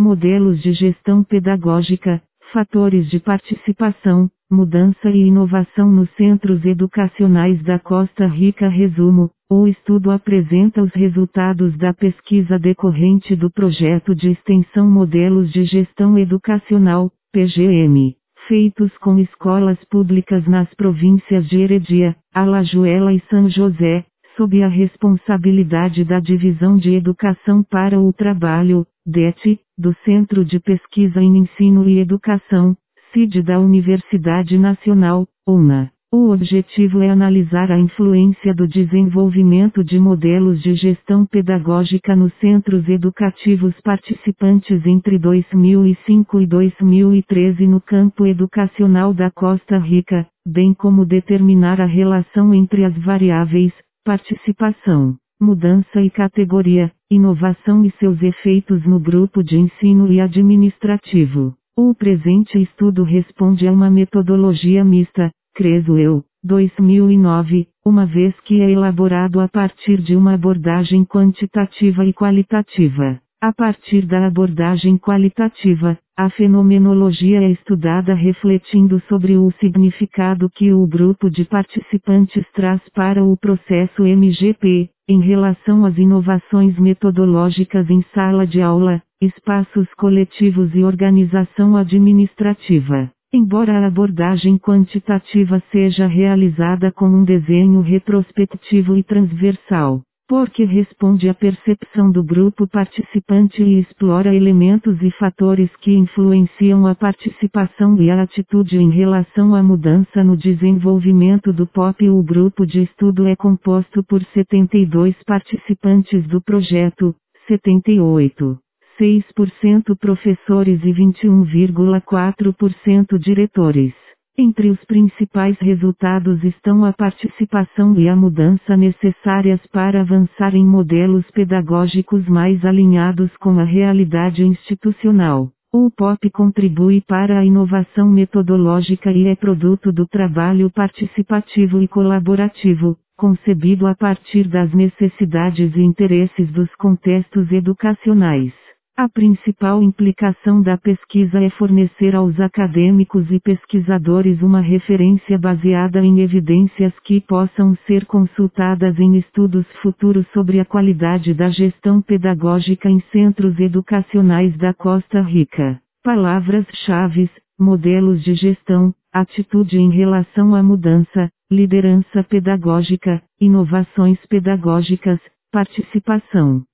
modelos de gestão pedagógica, fatores de participação, mudança e inovação nos centros educacionais da Costa Rica. Resumo: o estudo apresenta os resultados da pesquisa decorrente do projeto de extensão Modelos de Gestão Educacional, PGM, feitos com escolas públicas nas províncias de Heredia, Alajuela e São José, sob a responsabilidade da Divisão de Educação para o Trabalho, DET, do Centro de Pesquisa em Ensino e Educação, CID da Universidade Nacional, UNA. O objetivo é analisar a influência do desenvolvimento de modelos de gestão pedagógica nos centros educativos participantes entre 2005 e 2013 no campo educacional da Costa Rica, bem como determinar a relação entre as variáveis participação, mudança e categoria, inovação e seus efeitos no grupo de ensino e administrativo. O presente estudo responde a uma metodologia mista, Creswell, 2009, uma vez que é elaborado a partir de uma abordagem quantitativa e qualitativa. A partir da abordagem qualitativa, a fenomenologia é estudada refletindo sobre o significado que o grupo de participantes traz para o processo MGP, em relação às inovações metodológicas em sala de aula, espaços coletivos e organização administrativa. Embora a abordagem quantitativa seja realizada com um desenho retrospectivo e transversal, porque responde à percepção do grupo participante e explora elementos e fatores que influenciam a participação e a atitude em relação à mudança no desenvolvimento do POP. O grupo de estudo é composto por 72 participantes do projeto, 78,6% professores e 21,4% diretores. Entre os principais resultados estão a participação e a mudança necessárias para avançar em modelos pedagógicos mais alinhados com a realidade institucional. O POP contribui para a inovação metodológica e é produto do trabalho participativo e colaborativo, concebido a partir das necessidades e interesses dos contextos educacionais. A principal implicação da pesquisa é fornecer aos acadêmicos e pesquisadores uma referência baseada em evidências que possam ser consultadas em estudos futuros sobre a qualidade da gestão pedagógica em centros educacionais da Costa Rica. Palavras-chave: modelos de gestão, atitude em relação à mudança, liderança pedagógica, inovações pedagógicas, participação.